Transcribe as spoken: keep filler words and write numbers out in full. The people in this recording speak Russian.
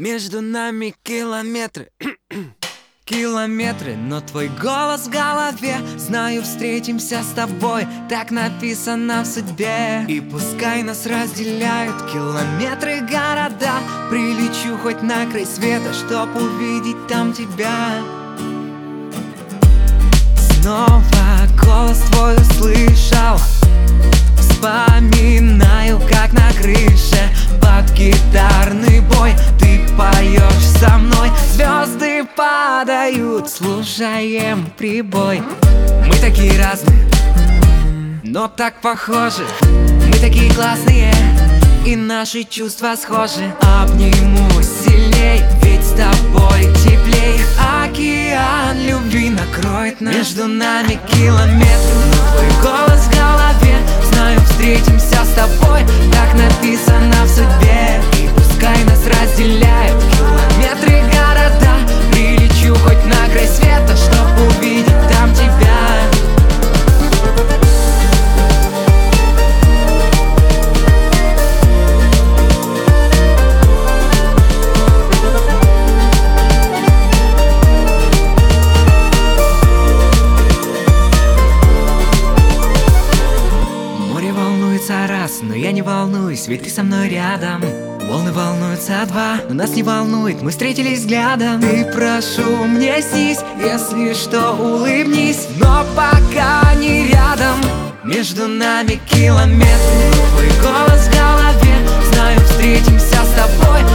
Между нами километры, километры, но твой голос в голове. Знаю, встретимся с тобой, так написано в судьбе. И пускай нас разделяют километры, города, прилечу хоть на край света, чтоб увидеть там тебя. Снова голос твой услышал, вспоминаю, как на крыше под гитарный бой ты поешь со мной. Звезды падают, слушаем прибой. Мы такие разные, но так похожи. Мы такие классные, и наши чувства схожи. Обниму сильней, ведь с тобой теплей. Океан любви накроет нас. Между нами километры, но твой голос в голове. Знаю, встретимся с тобой, так написано в судьбе. И пускай нас разделяют километры, города, прилечу хоть на край света, чтоб увидеть там тебя. Раз, но я не волнуюсь, ведь ты со мной рядом. Волны волнуются два, но нас не волнует, мы встретились взглядом. Ты, прошу, мне снись, если что, улыбнись, но пока не рядом. Между нами километры, твой голос в голове. Знаю, встретимся с тобой,